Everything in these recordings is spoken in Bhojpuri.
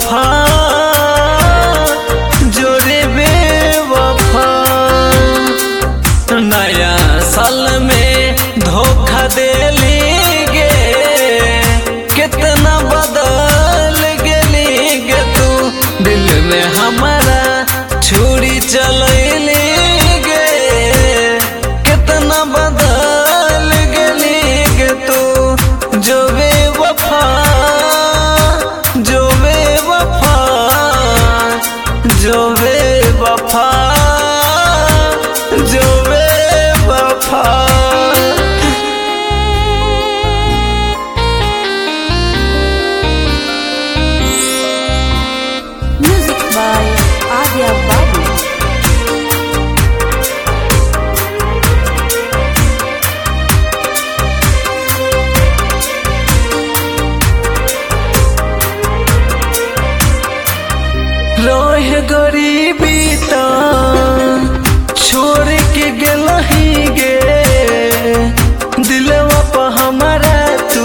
बेवफा जोरे बेवफा नया साल में धोखा दे गे कितना बदल गेली गे तू दिल में हमारा छुरी चलैली गे कितना बदल गेली गे तू जो बेवफा जो बेवफा जो बेवफा जो बेवफा Music by Adya Babu. रोह गरीबी ता छोड़ के गेलही गे दिलवा पर हमारा तू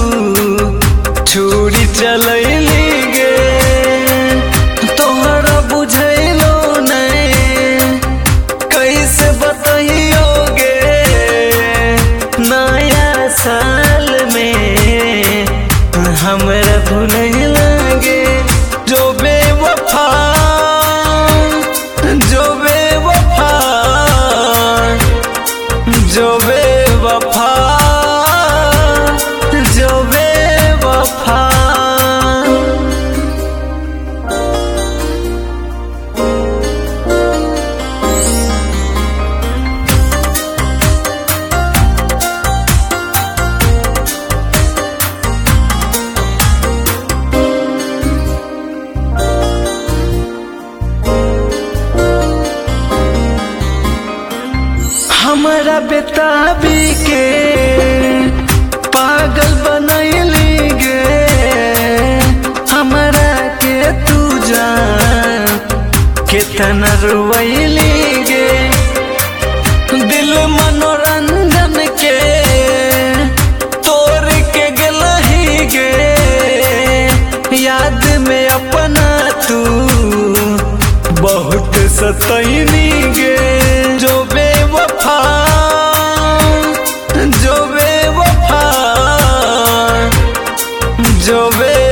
छुरी चलैली गे तोहरा बुझैलो नहीं कैसे बतैयो गे नया साल में हमरा भूलैला गे जो बेवफा जो बेवफा जो बेवफा जो बेवफा हमारा बेताबी के पागल बनैली गे हमारा के तू जान कितना रुवैली गे दिल मनोरंजन के तोड़ के गेलही गे याद में अपना तू बहुत सतैनी गे जो बेवफा जो बेवफा जो बे